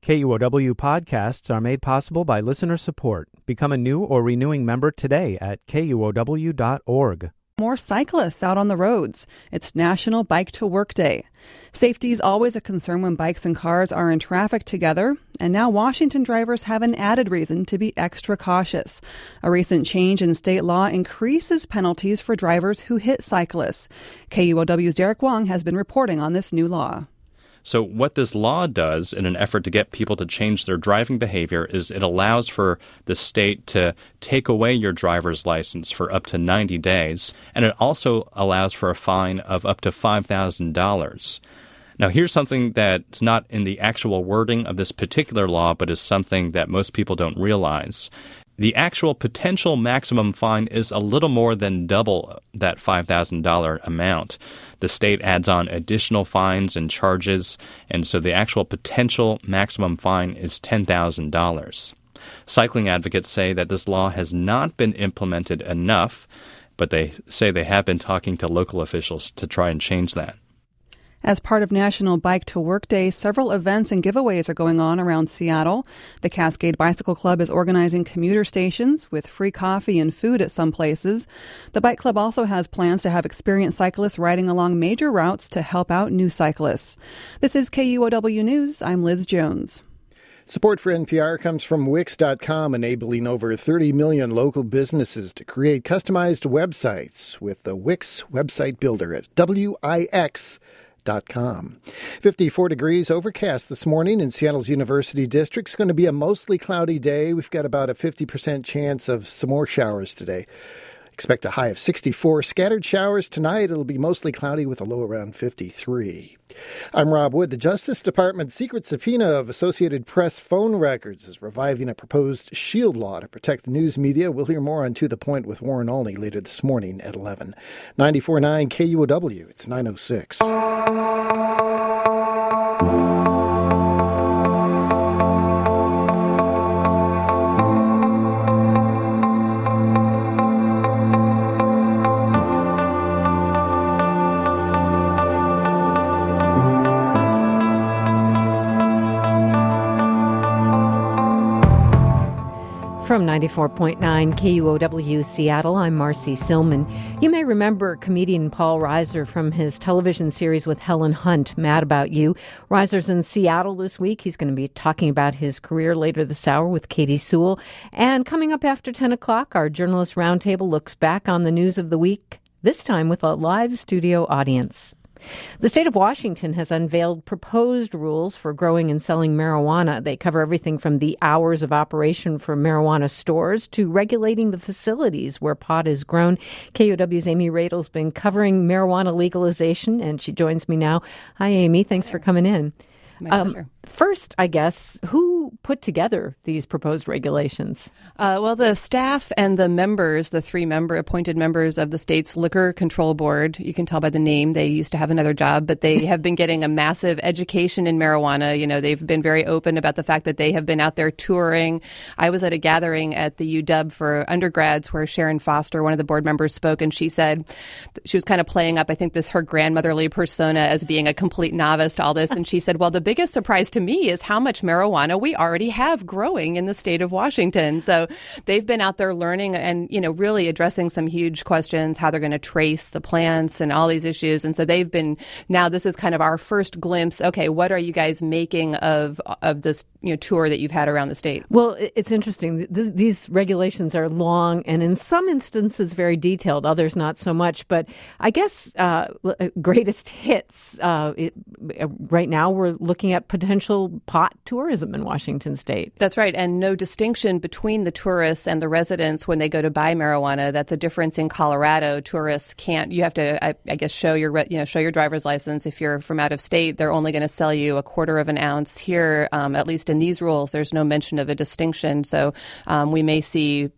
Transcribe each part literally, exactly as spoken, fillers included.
K U O W podcasts are made possible by listener support. Become a new or renewing member today at K U O W dot org. More cyclists out on the roads. It's National Bike to Work Day. Safety is always a concern when bikes and cars are in traffic together, and now Washington drivers have an added reason to be extra cautious. A recent change in state law increases penalties for drivers who hit cyclists. K U O W's Derek Wong has been reporting on this new law. So what this law does in an effort to get people to change their driving behavior is it allows for the state to take away your driver's license for up to ninety days, and it also allows for a fine of up to five thousand dollars. Now, here's something that's not in the actual wording of this particular law, but is something that most people don't realize. The actual potential maximum fine is a little more than double that five thousand dollars amount. The state adds on additional fines and charges, and so the actual potential maximum fine is ten thousand dollars. Cycling advocates say that this law has not been implemented enough, but they say they have been talking to local officials to try and change that. As part of National Bike to Work Day, several events and giveaways are going on around Seattle. The Cascade Bicycle Club is organizing commuter stations with free coffee and food at some places. The bike club also has plans to have experienced cyclists riding along major routes to help out new cyclists. This is K U O W News. I'm Liz Jones. Support for N P R comes from Wix dot com, enabling over thirty million local businesses to create customized websites with the Wix website builder at W I X dot com. fifty-four degrees, overcast this morning in Seattle's University District. It's going to be a mostly cloudy day. We've got about a fifty percent chance of some more showers today. Expect a high of sixty-four. Scattered showers tonight. It'll be mostly cloudy with a low around fifty-three. I'm Rob Wood. The Justice Department's secret subpoena of Associated Press phone records is reviving a proposed shield law to protect the news media. We'll hear more on To the Point with Warren Olney later this morning at eleven. ninety-four point nine K U O W. It's nine oh six. From ninety-four point nine K U O W Seattle, I'm Marcy Silman. You may remember comedian Paul Reiser from his television series with Helen Hunt, Mad About You. Reiser's in Seattle this week. He's going to be talking about his career later this hour with Katie Sewell. And coming up after ten o'clock, our Journalist Roundtable looks back on the news of the week, this time with a live studio audience. The state of Washington has unveiled proposed rules for growing and selling marijuana. They cover everything from the hours of operation for marijuana stores to regulating the facilities where pot is grown. K U O W's Amy Radl's been covering marijuana legalization, and she joins me now. Hi, Amy. Thanks for coming in. My um, pleasure. First, I guess, who put together these proposed regulations? Uh, well, the staff and the members, the three member appointed members of the state's Liquor Control Board, you can tell by the name, they used to have another job, but they have been getting a massive education in marijuana. You know, they've been very open about the fact that they have been out there touring. I was at a gathering at the U W for undergrads where Sharon Foster, one of the board members, spoke, and she said she was kind of playing up, I think, this her grandmotherly persona as being a complete novice to all this. And she said, well, the biggest surprise to me is how much marijuana we already have growing in the state of Washington. So they've been out there learning and, you know, really addressing some huge questions, how they're going to trace the plants and all these issues. And so they've been, now this is kind of our first glimpse. Okay, what are you guys making of of this, you know, tour that you've had around the state? Well, it's interesting. Th- these regulations are long and in some instances very detailed, others not so much. But I guess uh, greatest hits, uh, it, right now we're looking at potential pot tourism in Washington state. That's right. And no distinction between the tourists and the residents when they go to buy marijuana. That's a difference in Colorado. Tourists can't, you have to, I, I guess, show your, you know, show your driver's license. If you're from out of state, they're only going to sell you a quarter of an ounce. Here, um, at least in these rules, there's no mention of a distinction. So um, we may see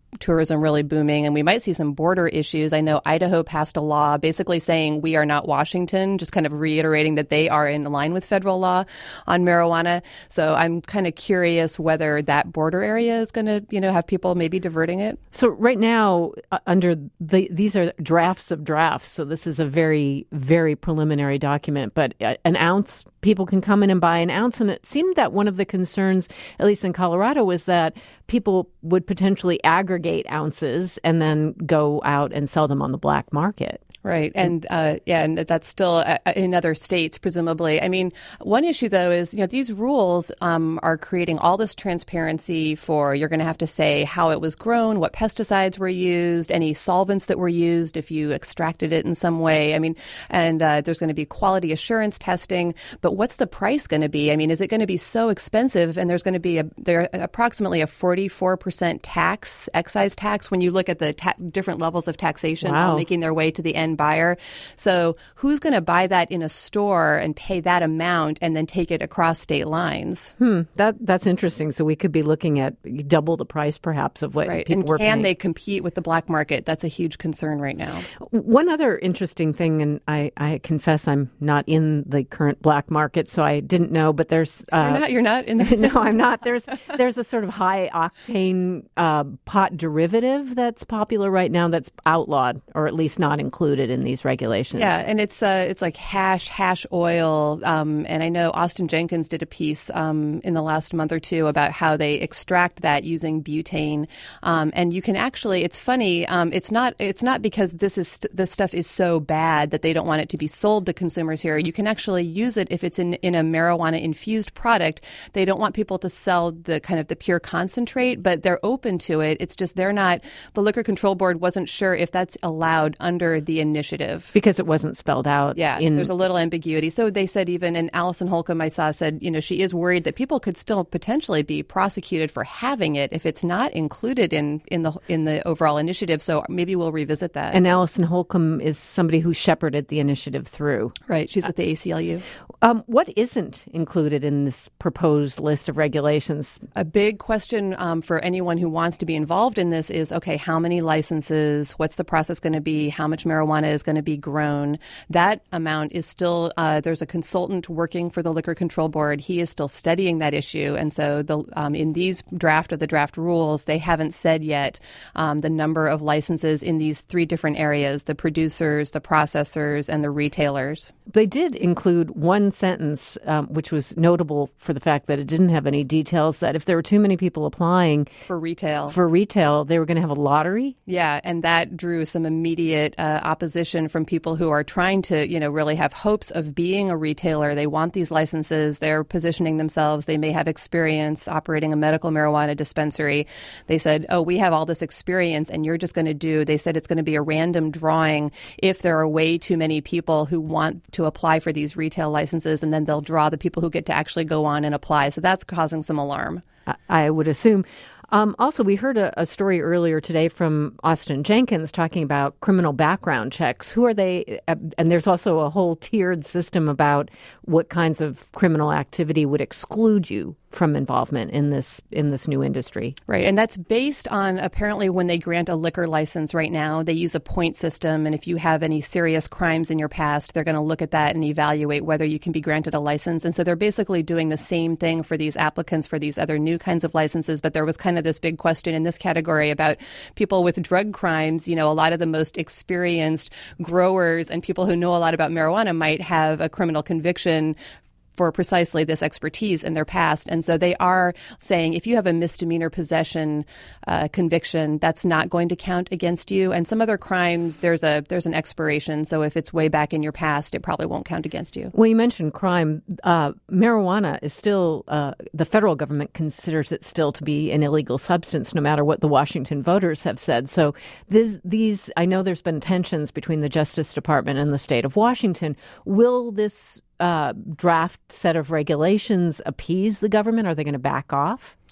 tourism really booming, and we might see some border issues. I know Idaho passed a law basically saying we are not Washington, just kind of reiterating that they are in line with federal law on marijuana. So I'm kind of curious whether that border area is going to, you know, have people maybe diverting it. So right now, uh, under the, these are drafts of drafts. So this is a very, very preliminary document, but uh, an ounce, people can come in and buy an ounce. And it seemed that one of the concerns, at least in Colorado, was that people would potentially aggregate ounces and then go out and sell them on the black market. Right. And uh, yeah, and that's still uh, in other states, presumably. I mean, one issue, though, is, you know, these rules um, are creating all this transparency for you're going to have to say how it was grown, what pesticides were used, any solvents that were used if you extracted it in some way. I mean, and uh, there's going to be quality assurance testing. But what's the price going to be? I mean, is it going to be so expensive? And there's going to be a, there approximately a forty-four percent tax, excise tax, when you look at the ta- different levels of taxation wow. all making their way to the end buyer. So who's going to buy that in a store and pay that amount and then take it across state lines? Hmm, that that's interesting. So we could be looking at double the price, perhaps, of what right. people and were paying. Can they compete with the black market? That's a huge concern right now. One other interesting thing, and I, I confess I'm not in the current black market, so I didn't know, but there's... Uh, you're not? You're not in the... No, I'm not. There's there's a sort of high-octane uh, pot derivative that's popular right now that's outlawed, or at least not included in these regulations. Yeah, and it's uh, it's like hash, hash oil. Um, and I know Austin Jenkins did a piece um, in the last month or two about how they extract that using butane. Um, and you can actually, it's funny, um, it's not it's not because this is this stuff is so bad that they don't want it to be sold to consumers here. You can actually use it if it's in, in a marijuana infused product. They don't want people to sell the kind of the pure concentrate, but they're open to it. It's just they're not, the Liquor Control Board wasn't sure if that's allowed under the initiative. Because it wasn't spelled out. Yeah, in... there's a little ambiguity. So they said even, and Allison Holcomb I saw said, you know, she is worried that people could still potentially be prosecuted for having it if it's not included in, in the in the overall initiative. So maybe we'll revisit that. And Allison Holcomb is somebody who shepherded the initiative through. Right. She's with the A C L U. Um, what isn't included in this proposed list of regulations? A big question um, for anyone who wants to be involved in this is, okay, how many licenses? What's the process going to be? How much marijuana is going to be grown? That amount is still, uh, there's a consultant working for the Liquor Control Board. He is still studying that issue. And so the um, in these draft of the draft rules, they haven't said yet um, the number of licenses in these three different areas, the producers, the processors, and the retailers. They did include one sentence, um, which was notable for the fact that it didn't have any details, that if there were too many people applying for retail, for retail, they were going to have a lottery. Yeah, and that drew some immediate uh, opposition from people who are trying to, you know, really have hopes of being a retailer. They want these licenses. They're positioning themselves. They may have experience operating a medical marijuana dispensary. They said, oh, we have all this experience and you're just going to do, they said it's going to be a random drawing if there are way too many people who want to apply for these retail licenses, and then they'll draw the people who get to actually go on and apply. So that's causing some alarm. I would assume. Um, also, we heard a, a story earlier today from Austin Jenkins talking about criminal background checks. Who are they? Uh, and there's also a whole tiered system about what kinds of criminal activity would exclude you from involvement in this in this new industry. Right. And that's based on apparently when they grant a liquor license right now, they use a point system. And if you have any serious crimes in your past, they're going to look at that and evaluate whether you can be granted a license. And so they're basically doing the same thing for these applicants for these other new kinds of licenses. But there was kind of this big question in this category about people with drug crimes. You know, a lot of the most experienced growers and people who know a lot about marijuana might have a criminal conviction for precisely this expertise in their past. And so they are saying if you have a misdemeanor possession uh, conviction, that's not going to count against you. And some other crimes, there's a there's an expiration. So if it's way back in your past, it probably won't count against you. Well, you mentioned crime. Uh, marijuana is still, uh, the federal government considers it still to be an illegal substance, no matter what the Washington voters have said. So this, these, I know there's been tensions between the Justice Department and the state of Washington. Will this Uh, draft set of regulations appease the government? Are they going to back off?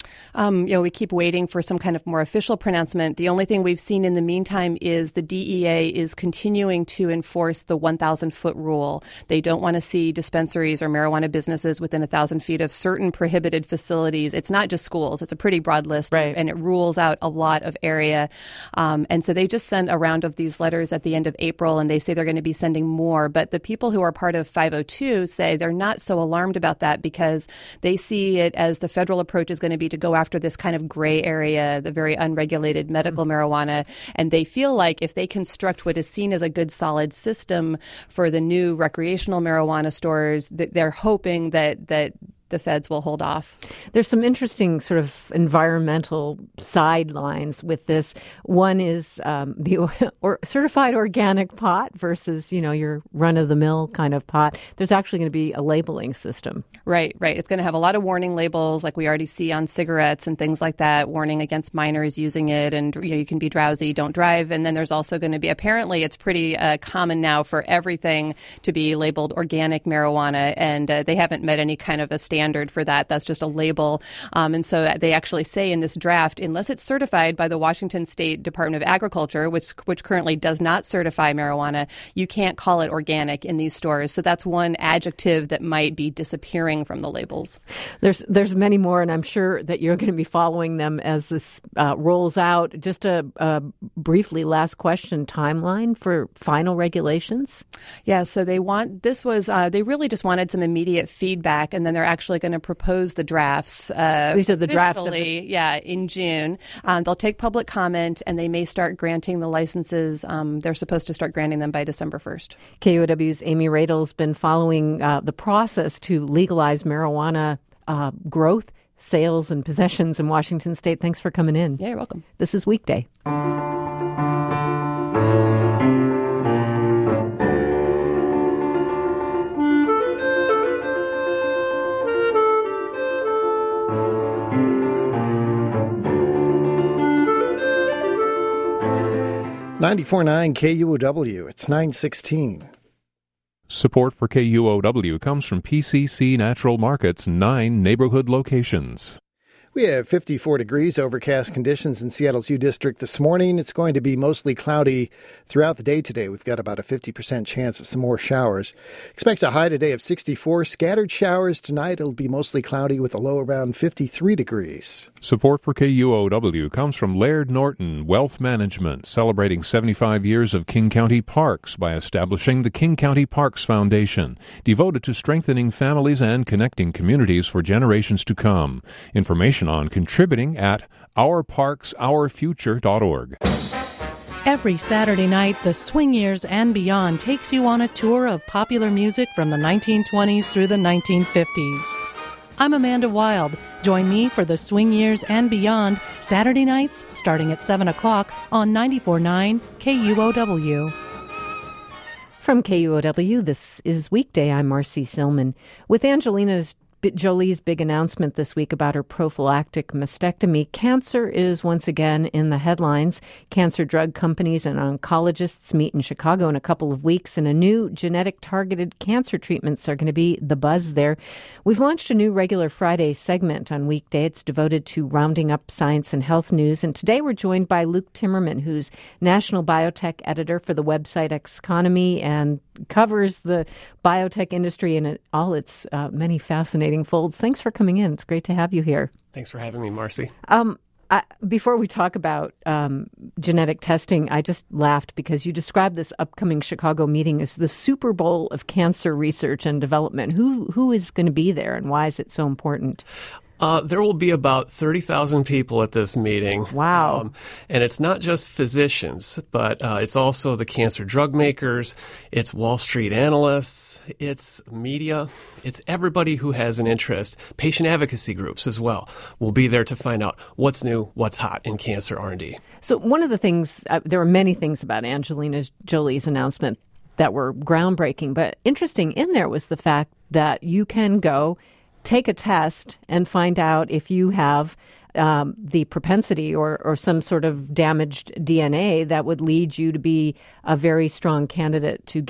Um, you know, we keep waiting for some kind of more official pronouncement. The only thing we've seen in the meantime is the D E A is continuing to enforce the one thousand foot rule. They don't want to see dispensaries or marijuana businesses within one thousand feet of certain prohibited facilities. It's not just schools. It's a pretty broad list, right. and it rules out a lot of area. Um, and so they just sent a round of these letters at the end of April, and they say they're going to be sending more. But the people who are part of five oh two say they're not so alarmed about that because they see it as the federal approach is going to be to go after this kind of gray area, the very unregulated medical mm-hmm. marijuana. And they feel like if they construct what is seen as a good, solid system for the new recreational marijuana stores, that they're hoping that that the feds will hold off. There's some interesting sort of environmental sidelines with this. One is um, the or certified organic pot versus, you know, your run-of-the-mill kind of pot. There's actually going to be a labeling system. Right, right. It's going to have a lot of warning labels like we already see on cigarettes and things like that, warning against minors using it, and you know, you can be drowsy, don't drive. And then there's also going to be, apparently it's pretty uh, common now for everything to be labeled organic marijuana, and uh, they haven't met any kind of a standard standard for that. That's just a label. Um, and so they actually say in this draft, unless it's certified by the Washington State Department of Agriculture, which which currently does not certify marijuana, you can't call it organic in these stores. So that's one adjective that might be disappearing from the labels. There's there's many more, and I'm sure that you're going to be following them as this uh, rolls out. Just a, a briefly last question, timeline for final regulations? Yeah, so they want, this was, uh, they really just wanted some immediate feedback, and then they're actually going to propose the drafts. Uh, These are the draft. Of the- yeah, in June. Um, they'll take public comment, and they may start granting the licenses. Um, they're supposed to start granting them by December first. K U O W's Amy Radl's been following uh, the process to legalize marijuana uh, growth, sales, and possessions in Washington State. Thanks for coming in. Yeah, you're welcome. This is Weekday. ninety-four point nine K U O W. It's nine sixteen. Support for K U O W comes from P C C Natural Market's nine neighborhood locations. We have fifty-four degrees, overcast conditions in Seattle's U District this morning. It's going to be mostly cloudy throughout the day today. We've got about a fifty percent chance of some more showers. Expect a high today of sixty-four. Scattered showers tonight. It'll be mostly cloudy with a low around fifty-three degrees. Support for K U O W comes from Laird Norton Wealth Management, celebrating seventy-five years of King County Parks by establishing the King County Parks Foundation, devoted to strengthening families and connecting communities for generations to come. Information on contributing at our parks our future dot org. Every Saturday night, the Swing Years and Beyond takes you on a tour of popular music from the nineteen twenties through the nineteen fifties. I'm Amanda Wild. Join me for the Swing Years and Beyond, Saturday nights starting at seven o'clock on ninety-four point nine K U O W. From K U O W, this is Weekday. I'm Marcy Silman. With Angelina's Jolie's big announcement this week about her prophylactic mastectomy, cancer is once again in the headlines. Cancer drug companies and oncologists meet in Chicago in a couple of weeks, and a new genetic-targeted cancer treatments are going to be the buzz there. We've launched a new Regular Friday segment on Weekday. It's devoted to rounding up science and health news, and today we're joined by Luke Timmerman, who's national biotech editor for the website Xconomy and covers the biotech industry in all its uh, many fascinating folds. Thanks for coming in. It's great to have you here. Thanks for having me, Marcy. Um, I, before we talk about um, genetic testing, I just laughed because you described this upcoming Chicago meeting as the Super Bowl of cancer research and development. Who who is going to be there, and why is it so important? Uh, there will be about thirty thousand people at this meeting. Wow. Um, and it's not just physicians, but uh, it's also the cancer drug makers, it's Wall Street analysts, it's media, it's everybody who has an interest. Patient advocacy groups as well will be there to find out what's new, what's hot in cancer R and D. So one of the things, uh, there are many things about Angelina Jolie's announcement that were groundbreaking, but interesting in there was the fact that you can go take a test and find out if you have um, the propensity or, or some sort of damaged D N A that would lead you to be a very strong candidate to get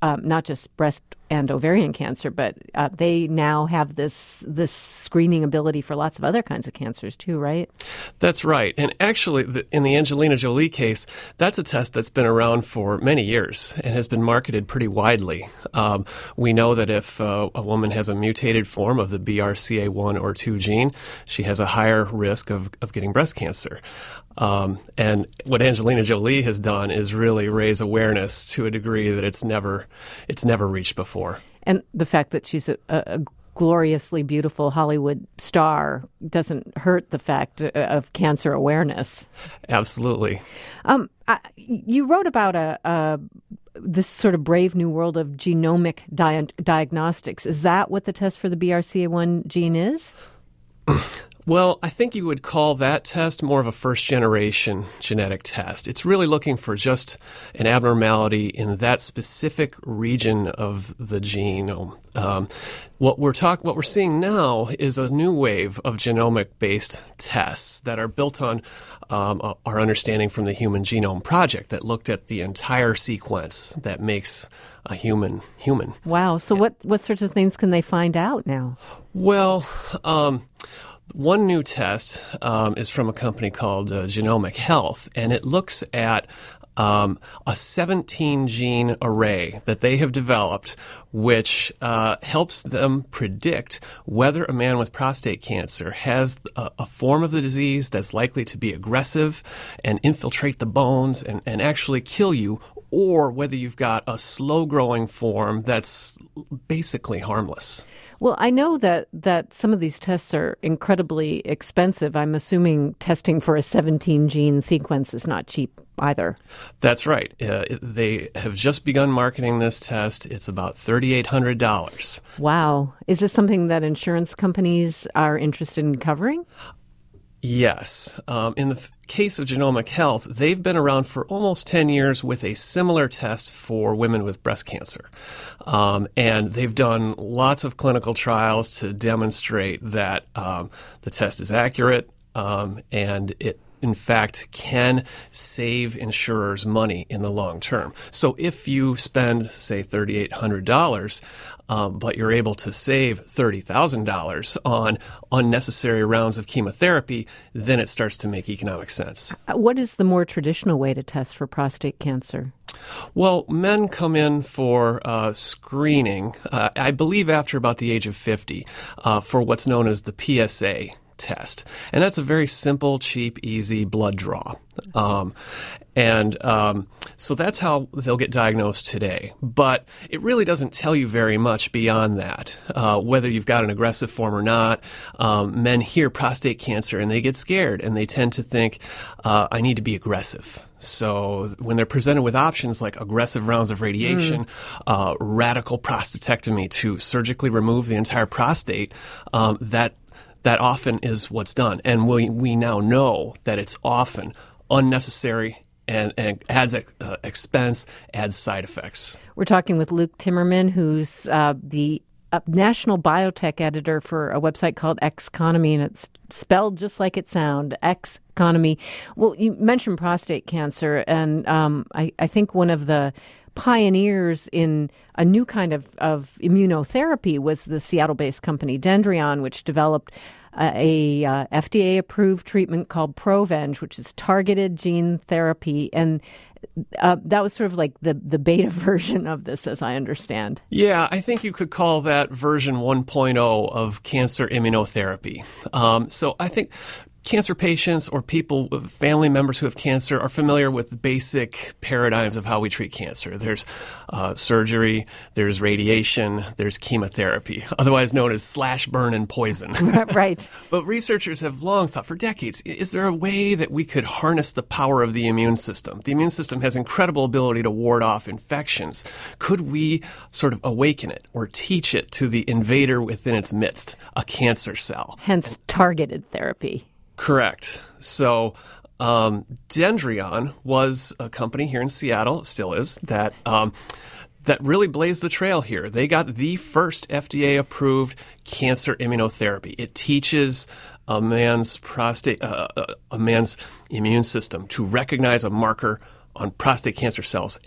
um, not just breast and ovarian cancer, but uh, they now have this this screening ability for lots of other kinds of cancers too, right? That's right. And actually, the, in the Angelina Jolie case, that's a test that's been around for many years and has been marketed pretty widely. Um, we know that if uh, a woman has a mutated form of the B R C A one or two gene, she has a higher risk of, of getting breast cancer. Um, and what Angelina Jolie has done is really raise awareness to a degree that it's never it's never reached before. And the fact that she's a, a gloriously beautiful Hollywood star doesn't hurt the fact of cancer awareness. Absolutely. Um, I, you wrote about a, a this sort of brave new world of genomic di- diagnostics. Is that what the test for the B R C A one gene is? Well, I think you would call that test more of a first-generation genetic test. It's really looking for just an abnormality in that specific region of the genome. Um, what we're talk- what we're seeing now is a new wave of genomic-based tests that are built on um, our understanding from the Human Genome Project that looked at the entire sequence that makes a human human. Wow. So yeah. what, what sorts of things can they find out now? Well, um, one new test um, is from a company called uh, Genomic Health, and it looks at um, a seventeen-gene array that they have developed, which uh, helps them predict whether a man with prostate cancer has a, a form of the disease that's likely to be aggressive and infiltrate the bones and, and actually kill you, or whether you've got a slow-growing form that's basically harmless. Well, I know that, that some of these tests are incredibly expensive. I'm assuming testing for a seventeen-gene sequence is not cheap either. That's right. Uh, they have just begun marketing this test. It's about three thousand eight hundred dollars. Wow. Is this something that insurance companies are interested in covering? Yes. Um, in the f- case of Genomic Health, they've been around for almost ten years with a similar test for women with breast cancer. Um, and they've done lots of clinical trials to demonstrate that um, the test is accurate um, and it in fact, can save insurers money in the long term. So if you spend, say, three thousand eight hundred dollars, um, but you're able to save thirty thousand dollars on unnecessary rounds of chemotherapy, then it starts to make economic sense. What is the more traditional way to test for prostate cancer? Well, men come in for uh, screening, uh, I believe after about the age of fifty, uh, for what's known as the P S A test. And that's a very simple, cheap, easy blood draw. Um, and um, so that's how they'll get diagnosed today. But it really doesn't tell you very much beyond that, uh, whether you've got an aggressive form or not. Um, men hear prostate cancer and they get scared and they tend to think, uh, I need to be aggressive. So when they're presented with options like aggressive rounds of radiation, mm. uh, radical prostatectomy to surgically remove the entire prostate, um, that That often is what's done. And we we now know that it's often unnecessary and, and adds uh, expense, adds side effects. We're talking with Luke Timmerman, who's uh, the uh, national biotech editor for a website called Xconomy, and it's spelled just like it sounds, Xconomy. Well, you mentioned prostate cancer, and um, I, I think one of the pioneers in a new kind of, of immunotherapy was the Seattle-based company Dendreon, which developed uh, a uh, F D A-approved treatment called Provenge, which is targeted gene therapy. And uh, that was sort of like the, the beta version of this, as I understand. Yeah, I think you could call that version one point oh of cancer immunotherapy. Um, so I think cancer patients or people, family members who have cancer are familiar with the basic paradigms of how we treat cancer. There's uh, surgery, there's radiation, there's chemotherapy, otherwise known as slash, burn, and poison. Right. But researchers have long thought for decades, is there a way that we could harness the power of the immune system? The immune system has incredible ability to ward off infections. Could we sort of awaken it or teach it to the invader within its midst, a cancer cell? Hence targeted therapy. Correct. So um, Dendreon was a company here in Seattle, it still is, that um, that really blazed the trail here. They got the first F D A-approved cancer immunotherapy. It teaches a man's prostate, uh, a man's immune system to recognize a marker on prostate cancer cells and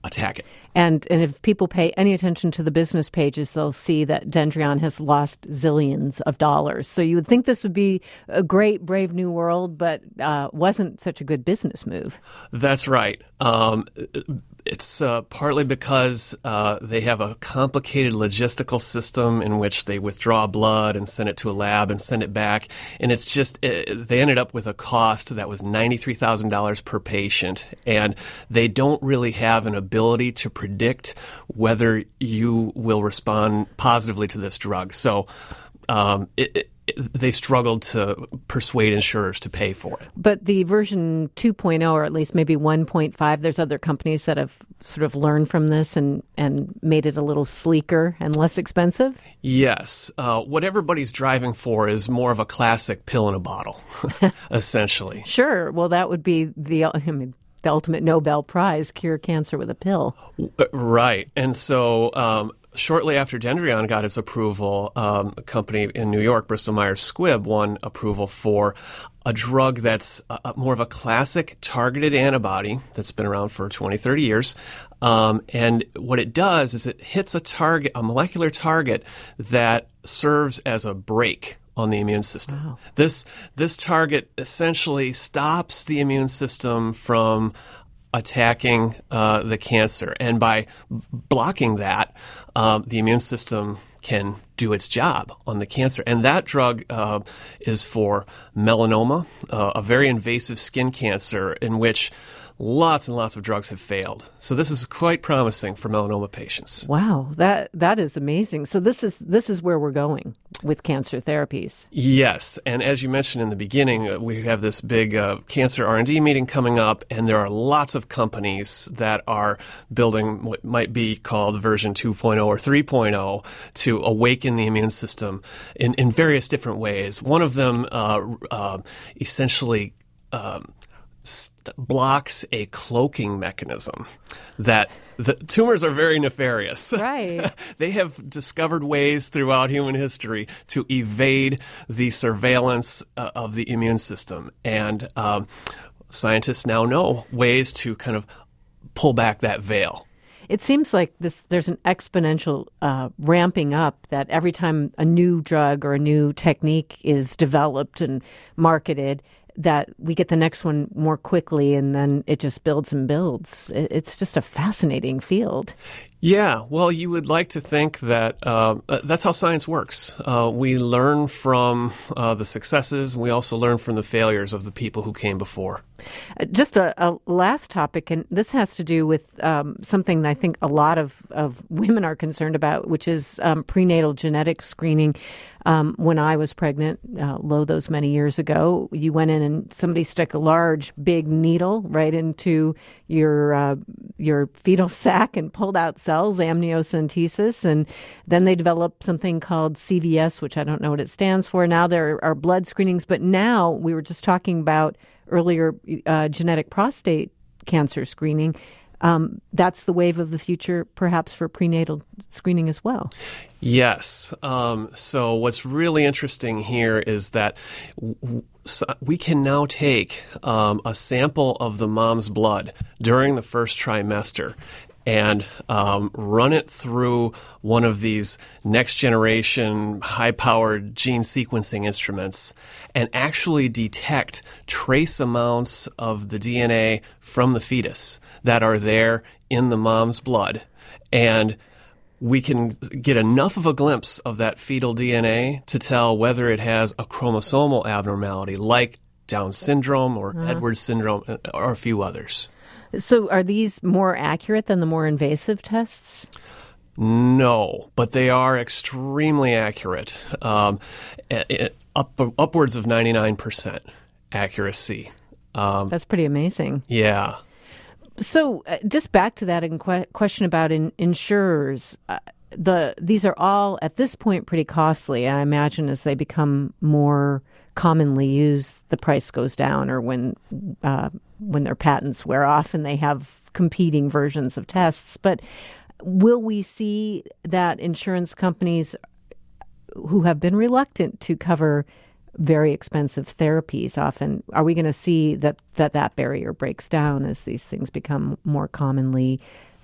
attack it. And and if people pay any attention to the business pages, they'll see that Dendreon has lost zillions of dollars. So you would think this would be a great, brave new world, but uh, wasn't such a good business move. That's right. Um, it's uh, partly because uh, they have a complicated logistical system in which they withdraw blood and send it to a lab and send it back. And it's just, it, they ended up with a cost that was ninety-three thousand dollars per patient. And they don't really have an ability to predict whether you will respond positively to this drug. So um, it, it, they struggled to persuade insurers to pay for it. But the version two point oh, or at least maybe one point five, there's other companies that have sort of learned from this and, and made it a little sleeker and less expensive? Yes. Uh, what everybody's driving for is more of a classic pill in a bottle, essentially. Sure. Well, that would be the, I mean, the ultimate Nobel Prize, cure cancer with a pill. Right. And so um, shortly after Dendreon got its approval, um, a company in New York, Bristol Myers Squibb, won approval for a drug that's a, more of a classic targeted antibody that's been around for twenty, thirty years. Um, and what it does is it hits a target, a molecular target that serves as a brake on the immune system. Wow. This this target essentially stops the immune system from attacking uh, the cancer, and by blocking that, um, the immune system can do its job on the cancer. And that drug uh, is for melanoma, uh, a very invasive skin cancer in which lots and lots of drugs have failed. So this is quite promising for melanoma patients. Wow, that that is amazing. So this is this is where we're going with cancer therapies. Yes, and as you mentioned in the beginning, uh, we have this big uh, cancer R and D meeting coming up, and there are lots of companies that are building what might be called version two point oh or three point oh to awaken the immune system in, in various different ways. One of them uh, uh, essentially um, st- blocks a cloaking mechanism that the tumors are very nefarious. Right. They have discovered ways throughout human history to evade the surveillance uh, of the immune system. And um, scientists now know ways to kind of pull back that veil. It seems like this. There's an exponential uh, ramping up that every time a new drug or a new technique is developed and marketed, that we get the next one more quickly, and then it just builds and builds. It's just a fascinating field. Yeah, well, you would like to think that uh, that's how science works. Uh, we learn from uh, the successes, and we also learn from the failures of the people who came before. Just a, a last topic, and this has to do with um, something that I think a lot of, of women are concerned about, which is um, prenatal genetic screening. Um, when I was pregnant, uh, lo, those many years ago, you went in and somebody stuck a large, big needle right into your uh, your fetal sac and pulled out cells, amniocentesis, and then they developed something called C V S, which I don't know what it stands for. Now there are blood screenings, but now we were just talking about earlier uh, genetic prostate cancer screening. Um, that's the wave of the future, perhaps, for prenatal screening as well. Yes. Um, so what's really interesting here is that w- we can now take um, a sample of the mom's blood during the first trimester and um, run it through one of these next-generation, high-powered gene sequencing instruments and actually detect trace amounts of the D N A from the fetus that are there in the mom's blood. And we can get enough of a glimpse of that fetal D N A to tell whether it has a chromosomal abnormality like Down syndrome or uh-huh. Edwards syndrome or a few others. So are these more accurate than the more invasive tests? No, but they are extremely accurate, um, up, upwards of ninety-nine percent accuracy. Um, That's pretty amazing. Yeah. So uh, just back to that in que- question about in- insurers, uh, the these are all, at this point, pretty costly. I imagine as they become more commonly used, the price goes down, or when uh, when their patents wear off and they have competing versions of tests. But will we see that insurance companies who have been reluctant to cover very expensive therapies often, are we going to see that, that that barrier breaks down as these things become more commonly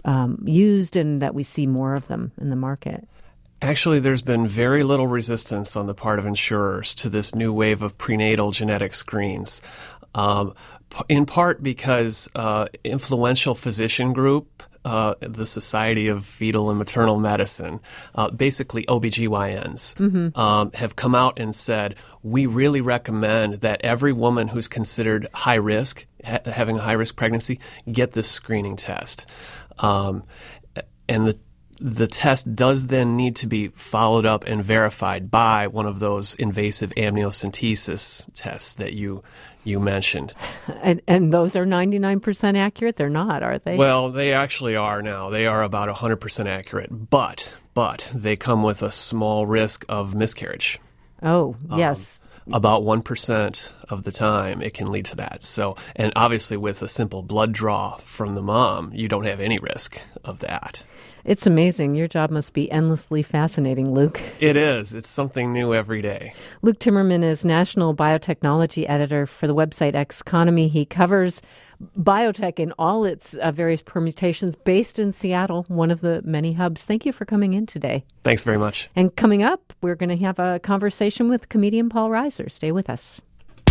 um, used and that we see more of them in the market? Actually, there's been very little resistance on the part of insurers to this new wave of prenatal genetic screens, um, in part because uh, influential physician group, Uh, the Society of Fetal and Maternal Medicine, uh, basically O B G Y Ns, mm-hmm. um, have come out and said, we really recommend that every woman who's considered high risk, ha- having a high-risk pregnancy, get this screening test. Um, and the the test does then need to be followed up and verified by one of those invasive amniocentesis tests that you you mentioned. And, and those are ninety-nine percent accurate? They're not, are they? Well, they actually are now. They are about one hundred percent accurate, but but they come with a small risk of miscarriage. Oh, yes. Um, about one percent of the time it can lead to that. So, and obviously with a simple blood draw from the mom, you don't have any risk of that. It's amazing. Your job must be endlessly fascinating, Luke. It is. It's something new every day. Luke Timmerman is National Biotechnology Editor for the website Xconomy. He covers biotech in all its uh, various permutations, based in Seattle, one of the many hubs. Thank you for coming in today. Thanks very much. And coming up, we're going to have a conversation with comedian Paul Reiser. Stay with us.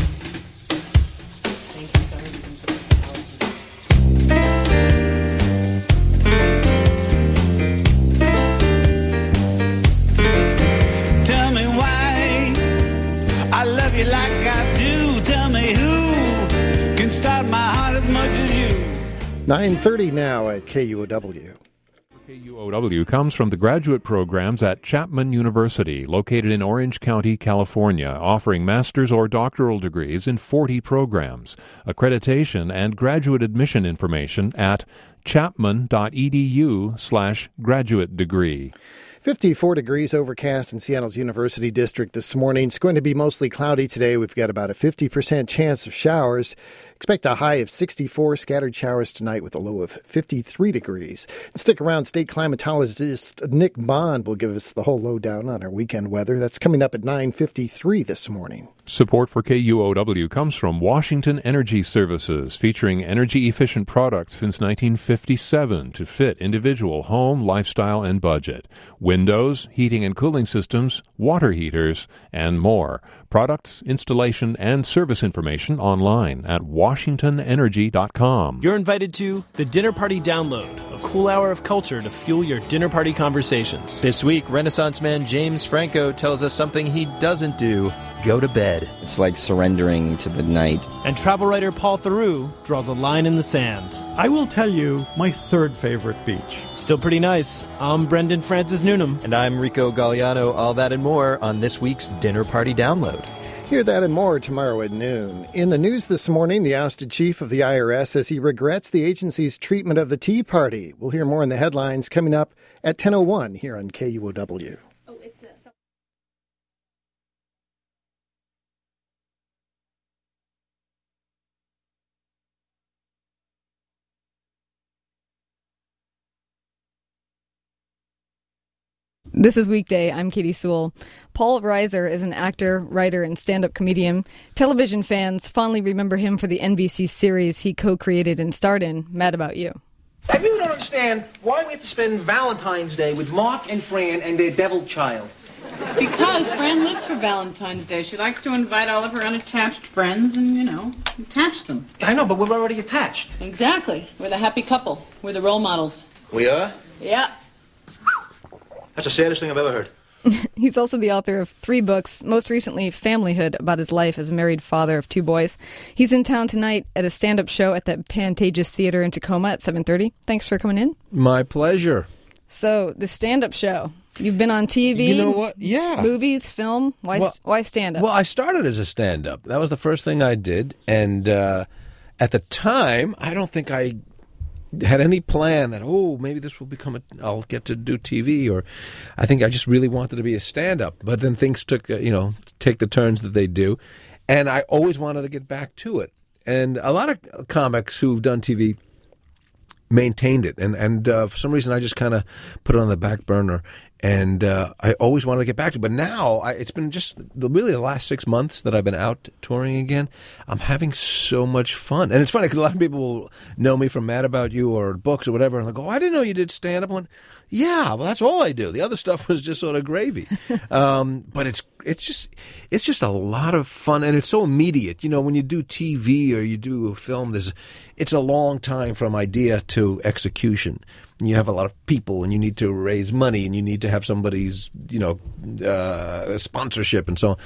I love you like I do. Tell me who can start my heart as much as you. nine thirty now at K U O W. K U O W comes from the graduate programs at Chapman University, located in Orange County, California, offering master's or doctoral degrees in forty programs. Accreditation and graduate admission information at chapman.edu slash graduate degree. fifty-four degrees, overcast in Seattle's University District this morning. It's going to be mostly cloudy today. We've got about a fifty percent chance of showers. Expect a high of sixty-four, scattered showers tonight with a low of fifty-three degrees. And stick around. State climatologist Nick Bond will give us the whole lowdown on our weekend weather. That's coming up at nine fifty-three this morning. Support for K U O W comes from Washington Energy Services, featuring energy-efficient products since nineteen fifty-seven to fit individual home, lifestyle, and budget. Windows, heating and cooling systems, water heaters, and more. Products, installation, and service information online at washington energy dot com. You're invited to the Dinner Party Download, a cool hour of culture to fuel your dinner party conversations. This week, Renaissance man James Franco tells us something he doesn't do: go to bed. It's like surrendering to the night. And travel writer Paul Theroux draws a line in the sand. I will tell you my third favorite beach. Still pretty nice. I'm Brendan Francis Newnham. And I'm Rico Galliano. All that and more on this week's Dinner Party Download. Hear that and more tomorrow at noon. In the news this morning, the ousted chief of the I R S says he regrets the agency's treatment of the Tea Party. We'll hear more in the headlines coming up at ten oh one here on K U O W. This is Weekday. I'm Katie Sewell. Paul Reiser is an actor, writer, and stand-up comedian. Television fans fondly remember him for the N B C series he co-created and starred in, Mad About You. I really don't understand why we have to spend Valentine's Day with Mark and Fran and their devil child. Because Fran lives for Valentine's Day. She likes to invite all of her unattached friends and, you know, attach them. I know, but we're already attached. Exactly. We're the happy couple. We're the role models. We are? Yeah. That's the saddest thing I've ever heard. He's also the author of three books, most recently Familyhood, about his life as a married father of two boys. He's in town tonight at a stand-up show at the Pantages Theater in Tacoma at seven thirty. Thanks for coming in. My pleasure. So, the stand-up show. You've been on T V, you know what? Yeah. movies, film. Why, well, why stand-up? Well, I started as a stand-up. That was the first thing I did. And uh, at the time, I don't think I had any plan that, oh, maybe this will become a, I'll get to do T V, or I think I just really wanted to be a stand-up. But then things took, uh, you know, take the turns that they do. And I always wanted to get back to it. And a lot of comics who've done T V maintained it. And, and uh, for some reason, I just kind of put it on the back burner. And uh, I always wanted to get back to it. But now, I, it's been just the, really the last six months that I've been out touring again. I'm having so much fun. And it's funny because a lot of people will know me from Mad About You or books or whatever. And they'll go, oh, I didn't know you did stand-up. I went, yeah, well, that's all I do. The other stuff was just sort of gravy. um, but it's it's just it's just a lot of fun. And it's so immediate. You know, when you do T V or you do a film, there's it's a long time from idea to execution. You have a lot of people, and you need to raise money, and you need to have somebody's, you know, uh, sponsorship and so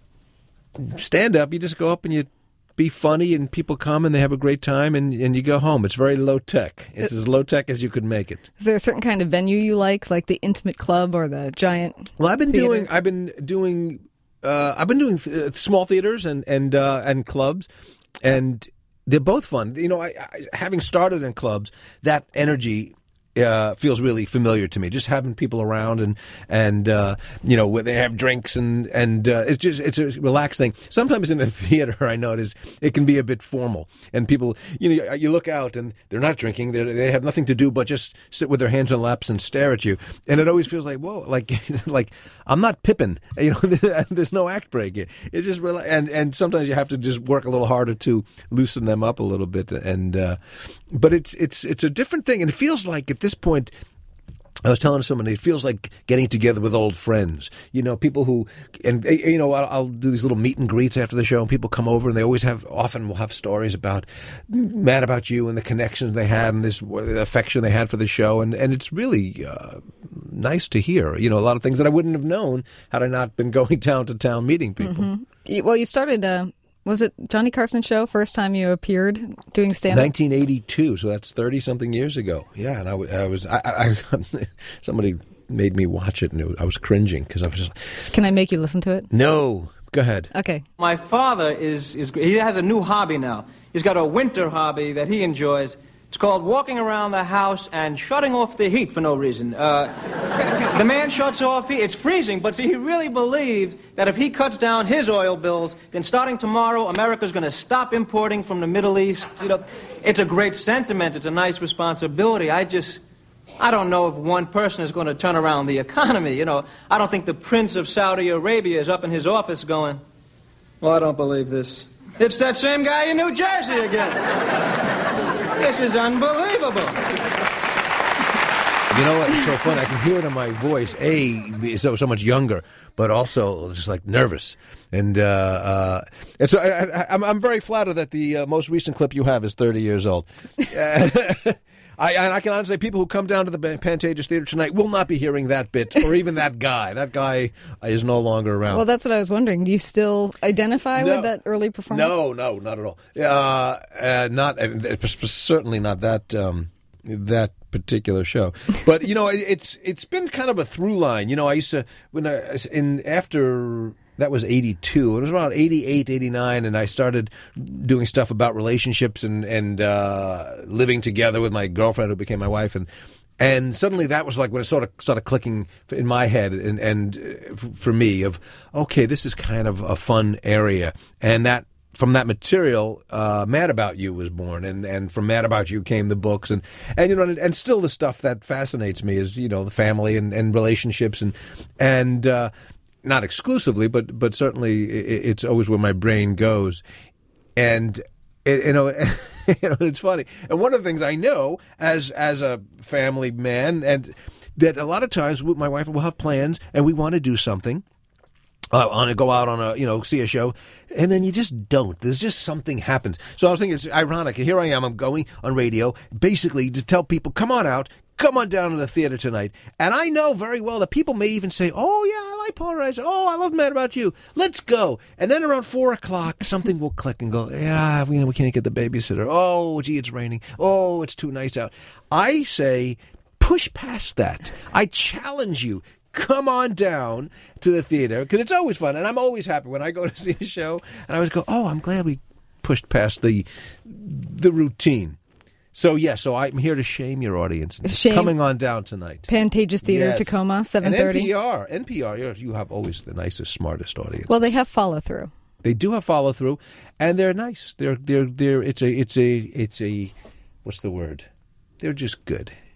on. Stand up, you just go up and you be funny, and people come and they have a great time, and, and you go home. It's very low tech. It's it, as low tech as you could make it. Is there a certain kind of venue you like, like the intimate club or the giant? Well, I've been theater? doing. I've been doing. Uh, I've been doing th- small theaters and and uh, and clubs, and they're both fun. You know, I, I, having started in clubs, that energy. Uh, feels really familiar to me. Just having people around and and uh, you know, where they have drinks and and uh, it's just it's a relaxed thing. Sometimes in the theater, I notice it can be a bit formal, and people, you know, you look out and they're not drinking. They they have nothing to do but just sit with their hands on laps and stare at you, and it always feels like whoa, like like I'm not Pippin. You know, there's no act break here. It's just rela- and and sometimes you have to just work a little harder to loosen them up a little bit, and uh, but it's it's it's a different thing, and it feels like if this point, I was telling somebody, it feels like getting together with old friends. You know, people who, and you know, I'll, I'll do these little meet and greets after the show, and people come over, and they always have, often will have stories about Mad About You and the connections they had and this affection they had for the show, and and it's really uh, nice to hear. You know, a lot of things that I wouldn't have known had I not been going town to town meeting people. Mm-hmm. Well, you started. Uh Was it Johnny Carson show? First time you appeared doing stand-up? nineteen eighty-two, so that's thirty-something years ago. Yeah, and I, I was, I, I, somebody made me watch it, and it was, I was cringing because I was just... Can I make you listen to it? No. Go ahead. Okay. My father is, is he has a new hobby now. He's got a winter hobby that he enjoys. It's called walking around the house and shutting off the heat for no reason. Uh, the man shuts off heat. It's freezing, but see, he really believes that if he cuts down his oil bills, then starting tomorrow, America's going to stop importing from the Middle East. You know, it's a great sentiment. It's a nice responsibility. I just, I don't know if one person is going to turn around the economy. You know, I don't think the Prince of Saudi Arabia is up in his office going, well, I don't believe this. It's that same guy in New Jersey again. This is unbelievable. You know what? It's so funny. I can hear it in my voice. A, so so much younger, but also just like nervous. And uh, uh, and so I, I, I'm I'm very flattered that the uh, most recent clip you have is thirty years old. I, and I can honestly say people who come down to the Pantages Theater tonight will not be hearing that bit, or even that guy. That guy is no longer around. Well, that's what I was wondering. Do you still identify no, with that early performance? No, no, not at all. Uh, uh, not uh, certainly not that um, that particular show. But you know, it, it's it's been kind of a through line. You know, I used to when I in after. That was eighty-two. It was around eighty-eight, eighty-nine, and I started doing stuff about relationships and, and uh, living together with my girlfriend who became my wife. And and suddenly that was like when it sort of started clicking in my head and, and for me of, okay, this is kind of a fun area. And that from that material, uh, Mad About You was born. And, and from Mad About You came the books. And, and you know, and, and still the stuff that fascinates me is, you know, the family and, and relationships and, and, uh, not exclusively, but but certainly it's always where my brain goes, and it, you know, you know, it's funny. And one of the things I know as as a family man, and that a lot of times my wife will have plans, and we want to do something. I want to go out on a, you know, see a show, and then you just don't. There's just something happens. So I was thinking it's ironic. Here I am. I'm going on radio, basically to tell people, come on out. Come on down to the theater tonight. And I know very well that people may even say, oh, yeah, I like Paul Reiser. Oh, I love Mad About You. Let's go. And then around four o'clock, something will click and go, yeah, we, we can't get the babysitter. Oh, gee, it's raining. Oh, it's too nice out. I say, push past that. I challenge you. Come on down to the theater, because it's always fun. And I'm always happy when I go to see a show. And I always go, oh, I'm glad we pushed past the the routine. So, yeah, so I'm here to shame your audience. Shame. Coming on down tonight. Pantages Theater, yes. Tacoma, seven thirty. And N P R. N P R, you have always the nicest, smartest audience. Well, they have follow-through. They do have follow-through, and they're nice. They're, they're, they're, it's a, it's a, it's a, what's the word? They're just good.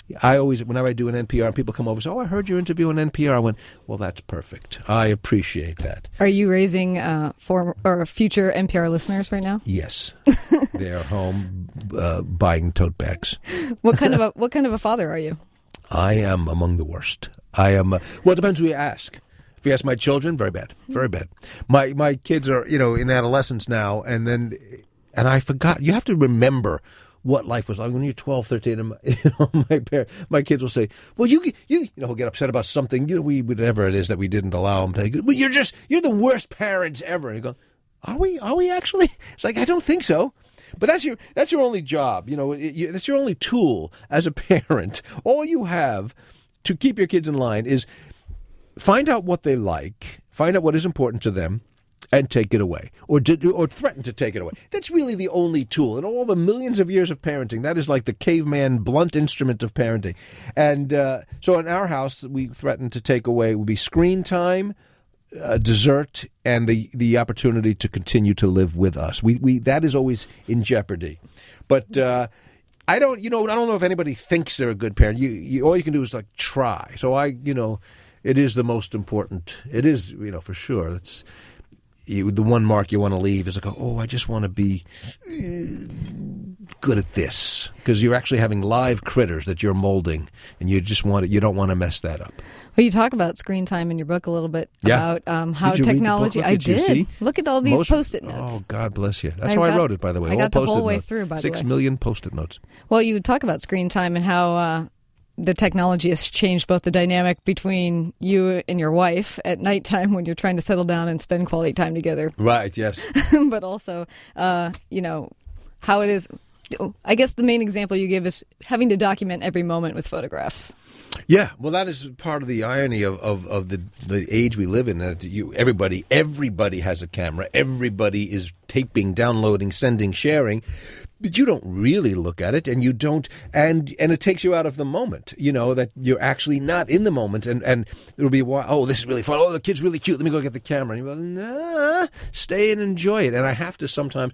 I always, whenever I do an N P R and people come over and say, oh, I heard your interview on N P R, I went, well, that's perfect. I appreciate that. Are you raising uh, former or future N P R listeners right now? Yes. They're home uh, buying tote bags. What kind of a what kind of a father are you? I am among the worst. I am, uh, well, it depends who you ask. If you ask my children, very bad, very bad. My my kids are, you know, in adolescence now, and then, and I forgot, you have to remember what life was like when you're twelve, thirteen, and my, you know, my parents, my kids will say, well, you, you, you know, he'll get upset about something, you know, we, whatever it is that we didn't allow him to, well, you're just, you're the worst parents ever. And you go, are we, are we actually? It's like, I don't think so. But that's your, that's your only job, you know, it, you, that's your only tool as a parent. All you have to keep your kids in line is find out what they like, find out what is important to them, and take it away, or to, or threaten to take it away. That's really the only tool. In all the millions of years of parenting, that is like the caveman blunt instrument of parenting. And uh, so in our house, we threaten to take away would be screen time, uh, dessert, and the, the opportunity to continue to live with us. We we that is always in jeopardy. But uh, I don't, you know, I don't know if anybody thinks they're a good parent. You, you all you can do is like try. So I, you know, it is the most important. It is, you know, for sure. It's. You, the one mark you want to leave is like, oh, I just want to be good at this, because you're actually having live critters that you're molding, and you just want to, you don't want to mess that up. Well, you talk about screen time in your book a little bit yeah. about um, how did you technology. Read the book? Look, I did. did. Look at all these Most, Post-it notes. Oh, God bless you. That's I how got, I wrote it, by the way. I got whole the whole way note. through. By Six the way, million Post-it notes. Well, you talk about screen time and how. Uh, The technology has changed both the dynamic between you and your wife at nighttime when you're trying to settle down and spend quality time together. Right, yes. But also, uh, you know, how it is. I guess the main example you give is having to document every moment with photographs. Yeah, well, that is part of the irony of, of, of the, the age we live in. That you, everybody, everybody has a camera. Everybody is taping, downloading, sending, sharing. But you don't really look at it, and you don't, and and it takes you out of the moment, you know, that you're actually not in the moment, and, and it'll be, oh, this is really fun, oh, the kid's really cute, let me go get the camera, and you go, nah, stay and enjoy it, and I have to sometimes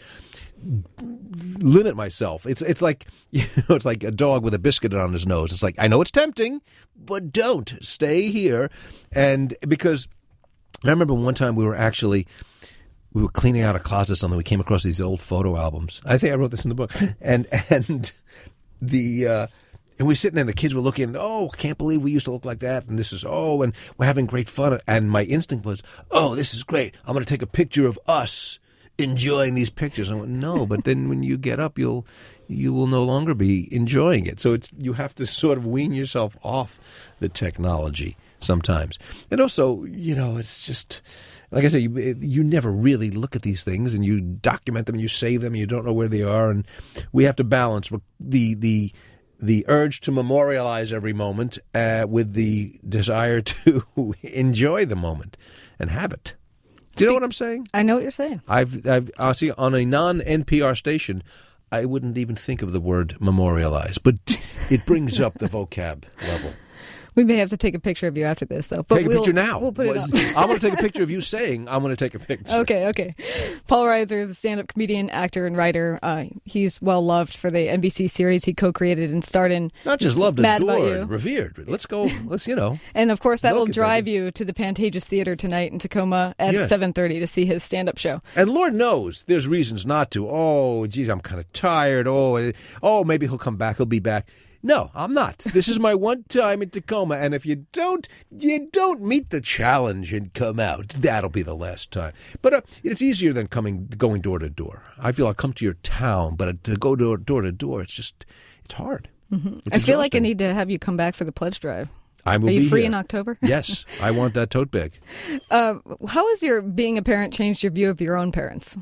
limit myself. It's it's like, you know, it's like a dog with a biscuit on his nose. It's like, I know it's tempting, but don't, stay here, and because I remember one time we were actually... We were cleaning out a closet or something. We came across these old photo albums. I think I wrote this in the book. And and the uh, and we were sitting there, and the kids were looking. Oh, can't believe we used to look like that. And this is oh, and we're having great fun. And my instinct was, oh, this is great. I'm going to take a picture of us enjoying these pictures. I went, no, but then when you get up, you'll you will no longer be enjoying it. So it's you have to sort of wean yourself off the technology sometimes. And also, you know, it's just. Like I say, you, you never really look at these things, and you document them, and you save them, and you don't know where they are, and we have to balance the the the urge to memorialize every moment uh, with the desire to enjoy the moment and have it. Do you know what I'm saying? I know what you're saying. I've I've I see on a non-N P R station, I wouldn't even think of the word memorialize, but it brings up the vocab level. We may have to take a picture of you after this, though. But take a we'll, picture now. We'll put it up. I'm going to take a picture of you saying, I'm going to take a picture. Okay, okay. Paul Reiser is a stand-up comedian, actor, and writer. Uh, he's well-loved for the N B C series he co-created and starred in. Not just loved, Mad adored, revered. Let's go, let's, you know. And, of course, that will it, drive baby. you to the Pantages Theater tonight in Tacoma at yes. seven thirty to see his stand-up show. And Lord knows there's reasons not to. Oh, geez, I'm kind of tired. Oh, oh, maybe he'll come back. He'll be back. No, I'm not. This is my one time in Tacoma, and if you don't, you don't meet the challenge and come out, that'll be the last time. But uh, it's easier than coming, going door to door. I feel I'll come to your town, but to go door, door to door, it's just, it's hard. Mm-hmm. It's I feel like I exhausting. need to have you come back for the pledge drive. I will Are you be free here. in October? Yes, I want that tote bag. Uh, how has your being a parent changed your view of your own parents?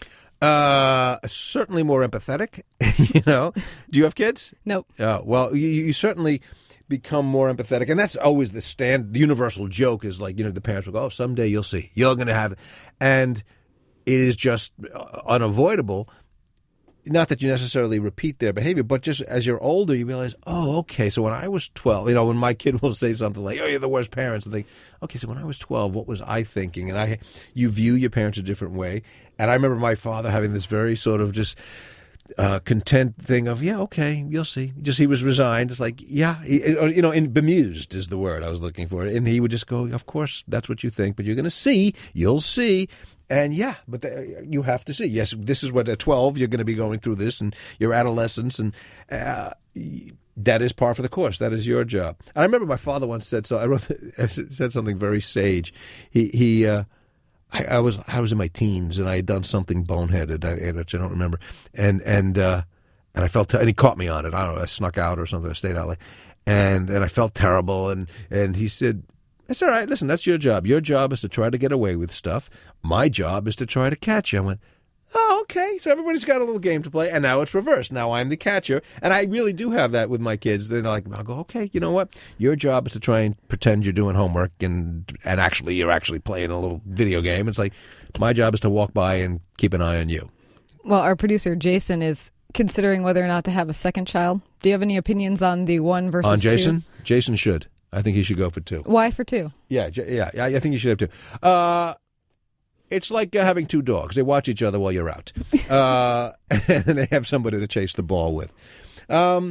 Uh, certainly more empathetic. You know, do you have kids? Nope. Uh, well, you, you certainly become more empathetic, and that's always the stand. The universal joke is like, you know, the parents will go, "Oh, someday you'll see, you're going to have it," and it is just unavoidable. Not that you necessarily repeat their behavior, but just as you're older, you realize, oh, okay, so when I was twelve, you know, when my kid will say something like, oh, you're the worst parents, and think, okay, so when I was twelve, what was I thinking? And I, you view your parents a different way. And I remember my father having this very sort of just uh, content thing of, yeah, okay, you'll see. Just he was resigned. It's like, yeah, he, you know, and bemused is the word I was looking for. And he would just go, of course, that's what you think, but you're going to see, you'll see. And yeah, but the, you have to see. Yes, this is what at twelve you're going to be going through this, and your adolescence, and uh, that is par for the course. That is your job. And I remember my father once said so. I wrote said something very sage. He he. Uh, I, I was I was in my teens, and I had done something boneheaded, I, which I don't remember, and and uh, and I felt, ter- and he caught me on it. I don't know, I snuck out or something. I stayed out late, and and I felt terrible. And and he said, "That's all right. Listen, that's your job. Your job is to try to get away with stuff. My job is to try to catch you." I went, "Oh, okay." So everybody's got a little game to play, and now it's reversed. Now I'm the catcher, and I really do have that with my kids. They're like, I'll go, "Okay, you know what? Your job is to try and pretend you're doing homework, and and actually you're actually playing a little video game." It's like, my job is to walk by and keep an eye on you. Well, our producer Jason is considering whether or not to have a second child. Do you have any opinions on the one versus on Jason? two? Jason should. I think he should go for two. Why for two? Yeah, yeah, I think you should have two. Uh, it's like uh, having two dogs. They watch each other while you're out. Uh, and they have somebody to chase the ball with. Um,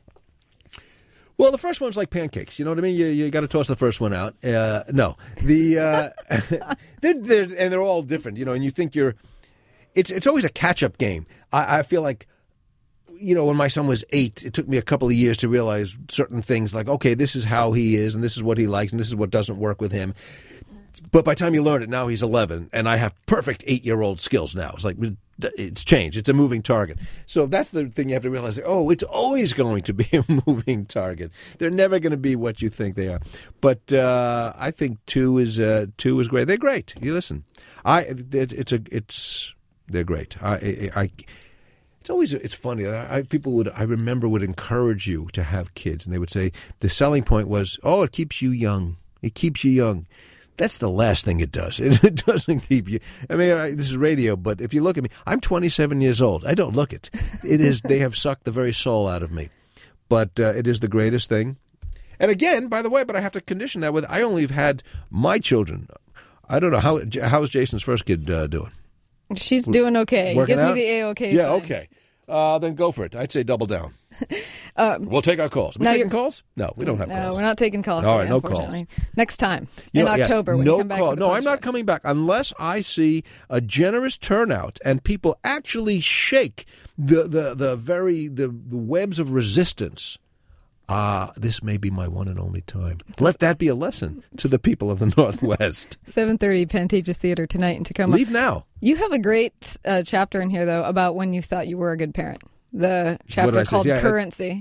well, the first one's like pancakes. You know what I mean? You you got to toss the first one out. Uh, no. the uh, they're, they're, And they're all different, you know, and you think you're... It's, it's always a catch-up game. I, I feel like... You know, when my son was eight, it took me a couple of years to realize certain things like, okay, this is how he is, and this is what he likes, and this is what doesn't work with him. But by the time you learn it, now he's eleven, and I have perfect eight-year-old skills now. It's like, it's changed. It's a moving target. So that's the thing you have to realize. Oh, it's always going to be a moving target. They're never going to be what you think they are. But uh, I think two is uh, two is great. They're great. You listen. I it's a it's they're great. I I. I It's always it's funny. I, people would I remember would encourage you to have kids, and they would say the selling point was, "Oh, it keeps you young. It keeps you young." That's the last thing it does. It, it doesn't keep you. I mean, I, this is radio, but if you look at me, I'm twenty-seven years old. I don't look it. It is. They have sucked the very soul out of me, but uh, it is the greatest thing. And again, by the way, but I have to condition that with I only have had my children. I don't know how how's Jason's first kid uh, doing. She's doing okay. Working Gives out? me the A-OK Yeah, sign. okay. Uh, then go for it. I'd say double down. uh, we'll take our calls. Are we now taking you're- calls? No, we don't have No, calls. we're not taking calls. All today, right, no unfortunately. calls. Next time You in know, yeah, October when no you come back. call. For the No, Punch I'm not Drunk. coming back unless I see a generous turnout and people actually shake the the, the very the, the webs of resistance. Ah, this may be my one and only time. Let that be a lesson to the people of the Northwest. seven thirty Pantages Theater tonight in Tacoma. Leave now. You have a great uh, chapter in here, though, about when you thought you were a good parent. The What did chapter I say? called Yeah, I- Currency.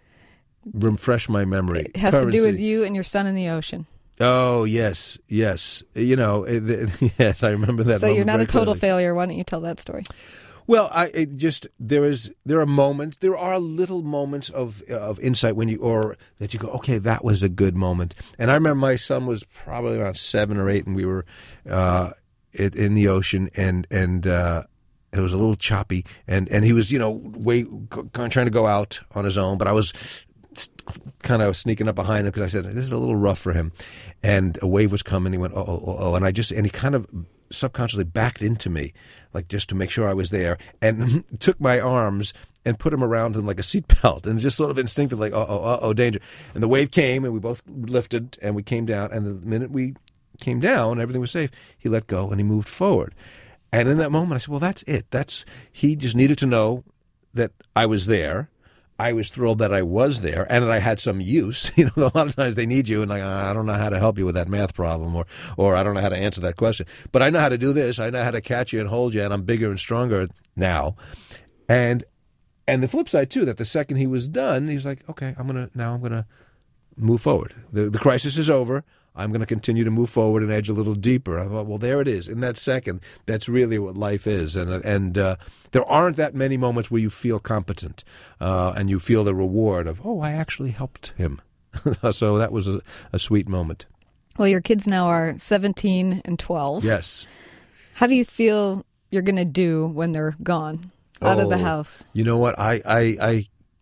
Refresh my memory. It has Currency. to do with you and your son in the ocean. Oh, yes, yes. You know, it, it, yes, I remember that. So you're moment not very a total clearly. failure. Why don't you tell that story? Well, I it just there is there are moments there are little moments of of insight when you or that you go, okay, that was a good moment. And I remember my son was probably around seven or eight, and we were uh, it, in the ocean, and and uh, it was a little choppy, and, and he was you know way trying to go out on his own, but I was kind of sneaking up behind him because I said this is a little rough for him, and a wave was coming. He went oh oh oh, and I just and he kind of subconsciously backed into me, like just to make sure I was there, and took my arms and put him around him like a seatbelt, and just sort of instinctive, like, oh, oh, oh, oh, danger. And the wave came, and we both lifted, and we came down, and the minute we came down, everything was safe, he let go, and he moved forward. And in that moment, I said, well, that's it. That's he just needed to know that I was there. I was thrilled that I was there and that I had some use. You know, a lot of times they need you, and like, I don't know how to help you with that math problem, or or I don't know how to answer that question. But I know how to do this. I know how to catch you and hold you, and I'm bigger and stronger now. And and the flip side too, that the second he was done, he was like, okay, I'm gonna now I'm gonna move forward. The the crisis is over. I'm going to continue to move forward and edge a little deeper. I thought, well, there it is. In that second, that's really what life is. And and uh, there aren't that many moments where you feel competent uh, and you feel the reward of, oh, I actually helped him. So that was a, a sweet moment. Well, your kids now are seventeen and twelve. Yes. How do you feel you're going to do when they're gone out oh, of the house? You know what? I... I, I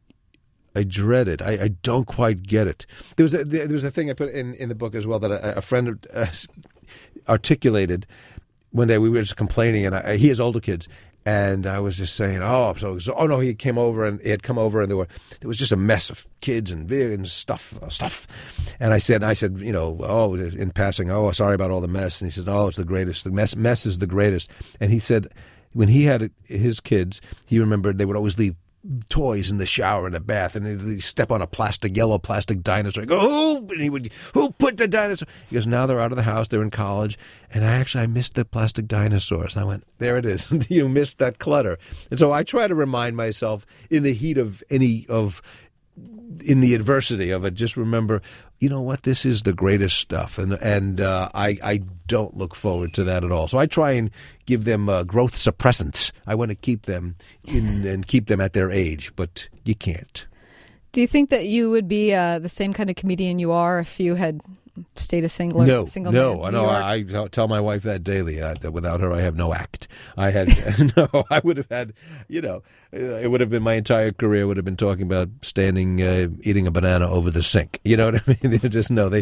I dread it. I, I don't quite get it. There was a, there was a thing I put in, in the book as well that a, a friend uh, articulated one day. We were just complaining, and I, he has older kids, And I was just saying, oh, so, so oh no, he came over and he had come over and there were there was just a mess of kids and and stuff, uh, stuff. And I said, I said, you know, oh, in passing, oh, sorry about all the mess. And he said, oh, it's the greatest. The mess, mess is the greatest. And he said, when he had his kids, he remembered they would always leave toys in the shower and the bath, and he'd step on a plastic, yellow plastic dinosaur. He'd go, who? And he would, who put the dinosaur? He goes, now they're out of the house, they're in college, and I actually, I missed the plastic dinosaurs. And I went, there it is. You missed that clutter. And so I try to remind myself in the heat of any, of, in the adversity of it, just remember, you know what, this is the greatest stuff. And and uh, I, I don't look forward to that at all. So I try and give them uh, growth suppressants. I want to keep them in and keep them at their age, but you can't. Do you think that you would be uh, the same kind of comedian you are if you had stayed a single no, single no, man? No, I, I tell my wife that daily. Uh, that without her, I have no act. I had no. I would have had, you know, it would have been my entire career would have been talking about standing, uh, eating a banana over the sink. You know what I mean? They just no. They,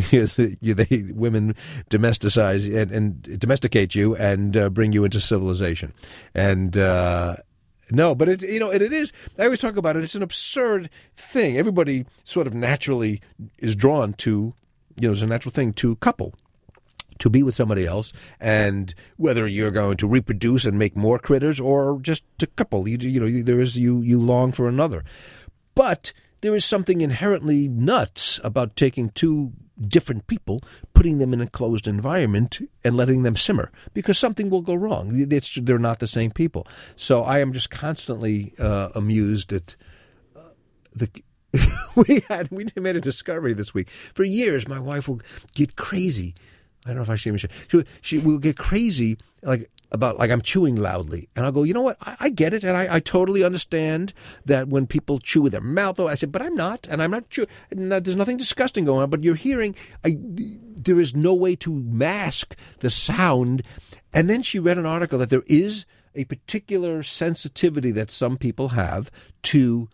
they women domesticize and, and domesticate you and uh, bring you into civilization, and. Uh, No, but it you know it, it is. I always talk about it. It's an absurd thing. Everybody sort of naturally is drawn to, you know, it's a natural thing to couple, to be with somebody else, and whether you're going to reproduce and make more critters or just to couple, you you know, you, there is you you long for another, but there is something inherently nuts about taking two different people, putting them in a closed environment and letting them simmer, because something will go wrong. It's, they're not the same people. So I am just constantly uh, amused at uh, the. we had we made a discovery this week. For years, my wife will get crazy. I don't know if I should. She she will get crazy like about like I'm chewing loudly, and I'll go, you know what? I, I get it, and I, I totally understand that when people chew with their mouth. I said, but I'm not, and I'm not chewing. There's nothing disgusting going on, but you're hearing. I, there is no way to mask the sound. And then she read an article that there is a particular sensitivity that some people have to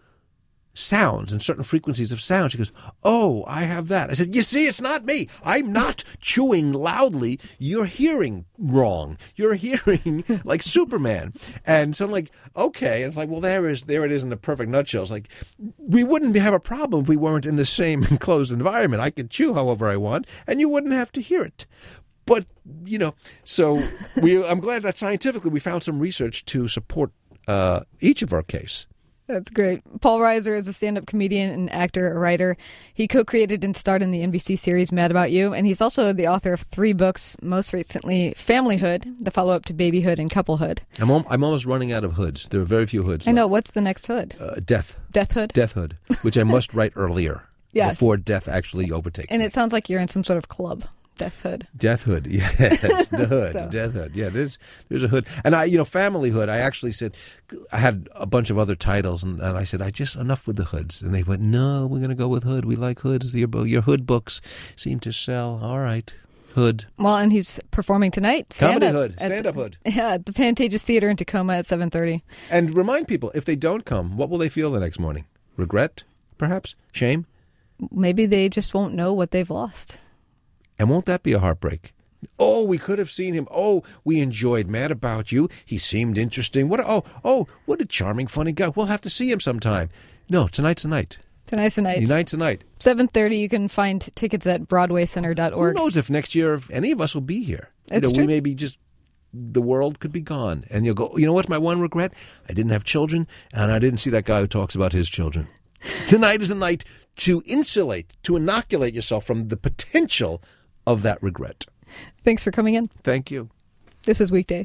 sounds and certain frequencies of sound. She goes, oh, I have that. I said, you see, it's not me. I'm not chewing loudly. You're hearing wrong. You're hearing like Superman. And so I'm like, okay. And it's like, well, there is, there it is in the perfect nutshell. It's like, we wouldn't have a problem if we weren't in the same enclosed environment. I could chew however I want, and you wouldn't have to hear it. But, you know, so we, I'm glad that scientifically we found some research to support uh, each of our case. That's great. Paul Reiser is a stand-up comedian and actor, a writer. He co-created and starred in the N B C series Mad About You, and he's also the author of three books, most recently Familyhood, the follow-up to Babyhood and Couplehood. I'm al- I'm almost running out of hoods. There are very few hoods. I know. What's the next hood? Uh, death. Deathhood? Deathhood, which I must write earlier. Yes. Before death actually overtakes And me. it sounds like you're in some sort of club. Death Hood. Death Hood, yes, the hood, so. Death Hood, yeah. There's there's a hood, and I, you know, Familyhood. I actually said I had a bunch of other titles, and, and I said I just enough with the hoods, and they went, no, we're going to go with Hood. We like hoods. Your your Hood books seem to sell. All right, Hood. Well, and he's performing tonight. Comedy Hood, stand up Hood. Yeah, at the Pantages Theater in Tacoma at seven thirty. And remind people, if they don't come, what will they feel the next morning? Regret, perhaps, shame. Maybe they just won't know what they've lost. And won't that be a heartbreak? Oh, we could have seen him. Oh, we enjoyed Mad About You. He seemed interesting. What? A, oh, oh, what a charming, funny guy. We'll have to see him sometime. No, tonight's the night. Tonight's the night. Tonight's the night. seven thirty. You can find tickets at broadway center dot org. Who knows if next year if any of us will be here? It's you know, true. We may be just, the world could be gone. And you'll go, you know what's my one regret? I didn't have children, and I didn't see that guy who talks about his children. Tonight is the night to insulate, to inoculate yourself from the potential of that regret. Thanks for coming in. Thank you. This is Weekday.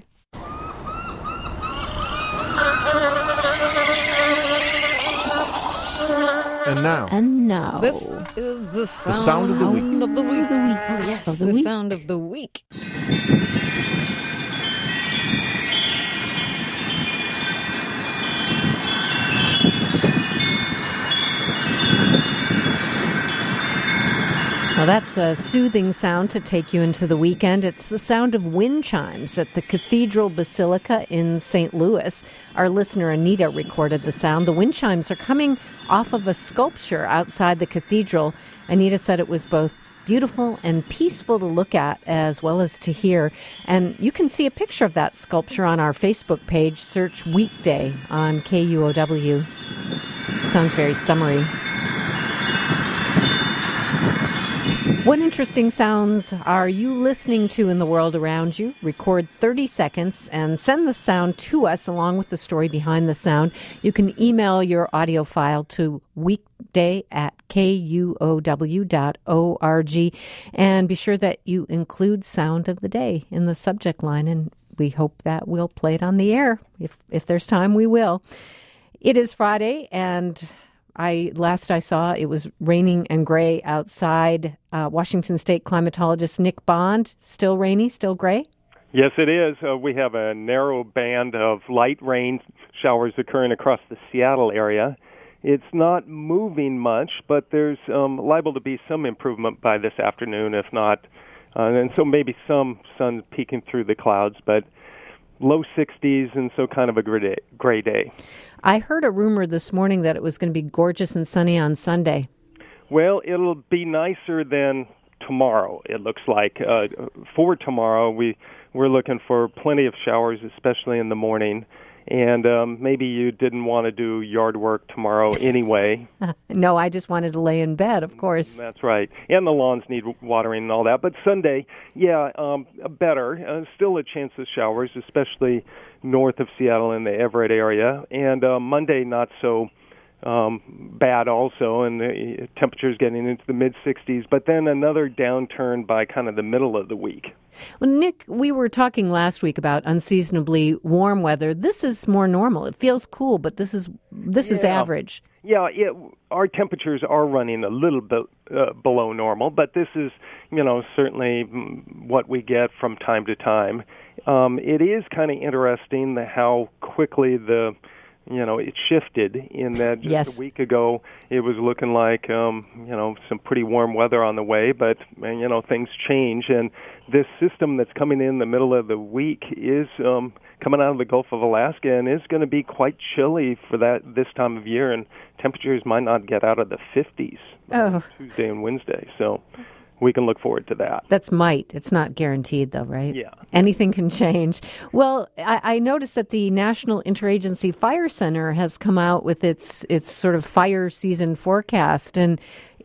And now. And now. This is the sound, the sound of the week. Of the week. Of the week. Yes, of the, the week. sound of the week. Well, that's a soothing sound to take you into the weekend. It's the sound of wind chimes at the Cathedral Basilica in Saint Louis. Our listener Anita recorded the sound. The wind chimes are coming off of a sculpture outside the cathedral. Anita said it was both beautiful and peaceful to look at as well as to hear. And you can see a picture of that sculpture on our Facebook page. Search Weekday on K U O W. Sounds very summery. What interesting sounds are you listening to in the world around you? Record thirty seconds and send the sound to us along with the story behind the sound. You can email your audio file to weekday at K U O W dot org, and be sure that you include sound of the day in the subject line, and we hope that we'll play it on the air. If, if there's time, we will. It is Friday, and I last I saw, it was raining and gray outside. Uh, Washington State climatologist Nick Bond, still rainy, still gray? Yes, it is. Uh, we have a narrow band of light rain showers occurring across the Seattle area. It's not moving much, but there's um, liable to be some improvement by this afternoon, if not. Uh, and so maybe some sun peeking through the clouds, but low sixties, and so kind of a gray day. Gray day. I heard a rumor this morning that it was going to be gorgeous and sunny on Sunday. Well, it'll be nicer than tomorrow, it looks like. Uh, for tomorrow, we, we're looking for plenty of showers, especially in the morning. And um, maybe you didn't want to do yard work tomorrow anyway. No, I just wanted to lay in bed, of course. That's right. And the lawns need watering and all that. But Sunday, yeah, um, better. Uh, still a chance of showers, especially north of Seattle in the Everett area. And uh, Monday, not so um, bad also, and the temperatures getting into the mid-sixties. But then another downturn by kind of the middle of the week. Well, Nick, we were talking last week about unseasonably warm weather. This is more normal. It feels cool, but this is this yeah. is average. Yeah, it, our temperatures are running a little bit uh, below normal, but this is, you know, certainly what we get from time to time. Um, it is kind of interesting the, how quickly the You know, it shifted in that just yes. a week ago it was looking like, um, you know, some pretty warm weather on the way, but, you know, things change. And this system that's coming in the middle of the week is um, coming out of the Gulf of Alaska and is going to be quite chilly for that this time of year, and temperatures might not get out of the fifties oh. Tuesday and Wednesday. So we can look forward to that. That's might. It's not guaranteed, though, right? Yeah. Anything can change. Well, I, I noticed that the National Interagency Fire Center has come out with its its sort of fire season forecast, and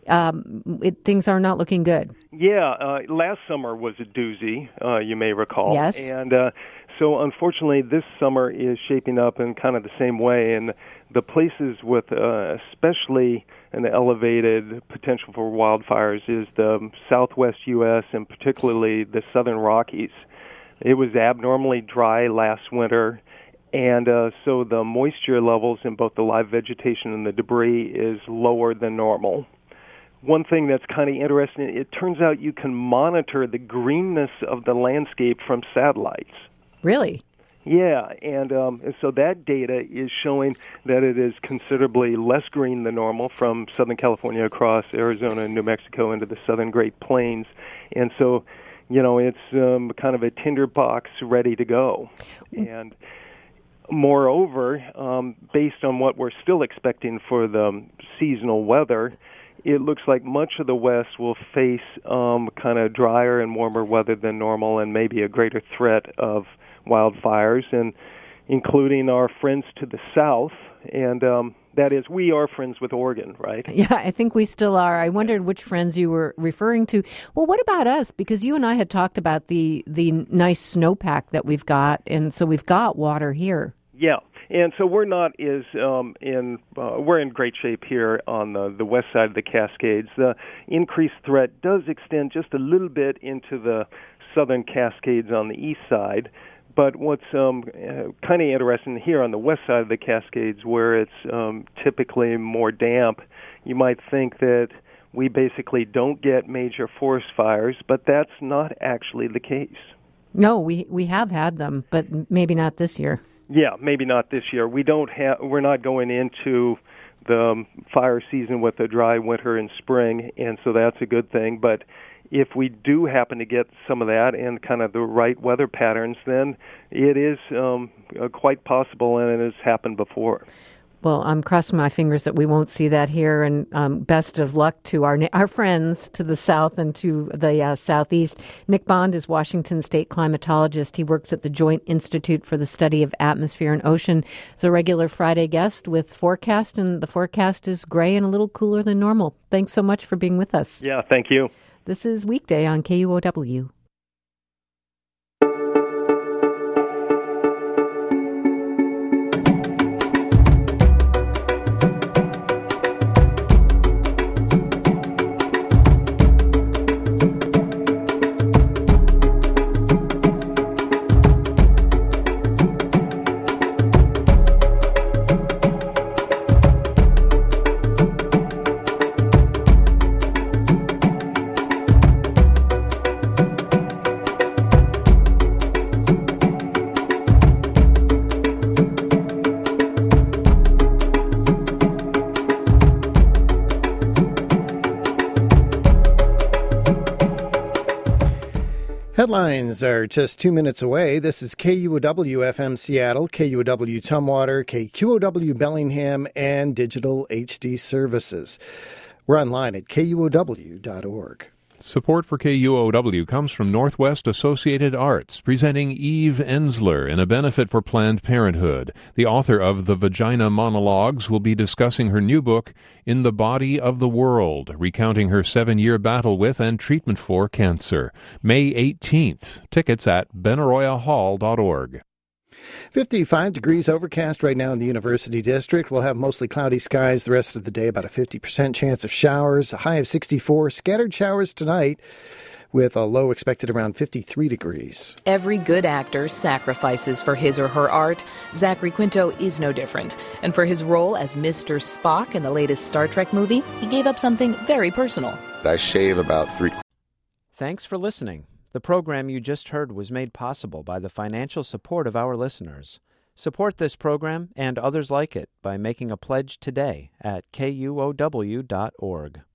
um, it, things are not looking good. Yeah. Uh, last summer was a doozy, uh, you may recall. Yes. And uh, so, unfortunately, this summer is shaping up in kind of the same way, and the places with uh, especially an elevated potential for wildfires is the southwest U S and particularly the southern Rockies. It was abnormally dry last winter, and uh, so the moisture levels in both the live vegetation and the debris is lower than normal. One thing that's kind of interesting, it turns out you can monitor the greenness of the landscape from satellites. Really? Yeah, and um, so that data is showing that it is considerably less green than normal from Southern California across Arizona and New Mexico into the southern Great Plains. And so, you know, it's um, kind of a tinderbox ready to go. And moreover, um, based on what we're still expecting for the seasonal weather, it looks like much of the West will face um, kind of drier and warmer weather than normal, and maybe a greater threat of wildfires, and including our friends to the south. And um, that is, we are friends with Oregon, right? Yeah, I think we still are. I wondered which friends you were referring to. Well, what about us? Because you and I had talked about the, the nice snowpack that we've got, and so we've got water here. Yeah. And so we're not as um, in uh, we're in great shape here on the, the west side of the Cascades. The increased threat does extend just a little bit into the southern Cascades on the east side. But what's um, uh, kind of interesting here on the west side of the Cascades, where it's um, typically more damp, you might think that we basically don't get major forest fires, but that's not actually the case. No, we we have had them, but maybe not this year. Yeah, maybe not this year. We don't have. We're not going into the um, fire season with a dry winter and spring, and so that's a good thing. But if we do happen to get some of that and kind of the right weather patterns, then it is um, uh, quite possible, and it has happened before. Well, I'm crossing my fingers that we won't see that here, and um, best of luck to our our friends to the south and to the uh, southeast. Nick Bond is Washington State climatologist. He works at the Joint Institute for the Study of Atmosphere and Ocean. He's a regular Friday guest with forecast, and the forecast is gray and a little cooler than normal. Thanks so much for being with us. Yeah, thank you. This is Weekday on K U O W. Headlines are just two minutes away. This is K U O W F M Seattle, K U O W Tumwater, K Q O W Bellingham, and Digital H D Services. We're online at K U O W dot org. Support for K U O W comes from Northwest Associated Arts, presenting Eve Ensler in a benefit for Planned Parenthood. The author of The Vagina Monologues will be discussing her new book, In the Body of the World, recounting her seven-year battle with and treatment for cancer. May eighteenth. Tickets at benaroya hall dot org. fifty-five degrees overcast right now in the University District. We'll have mostly cloudy skies the rest of the day, about a fifty percent chance of showers, a high of sixty-four. Scattered showers tonight with a low expected around fifty-three degrees. Every good actor sacrifices for his or her art. Zachary Quinto is no different. And for his role as Mister Spock in the latest Star Trek movie, he gave up something very personal. I shave about three. Thanks for listening. The program you just heard was made possible by the financial support of our listeners. Support this program and others like it by making a pledge today at K U O W dot org.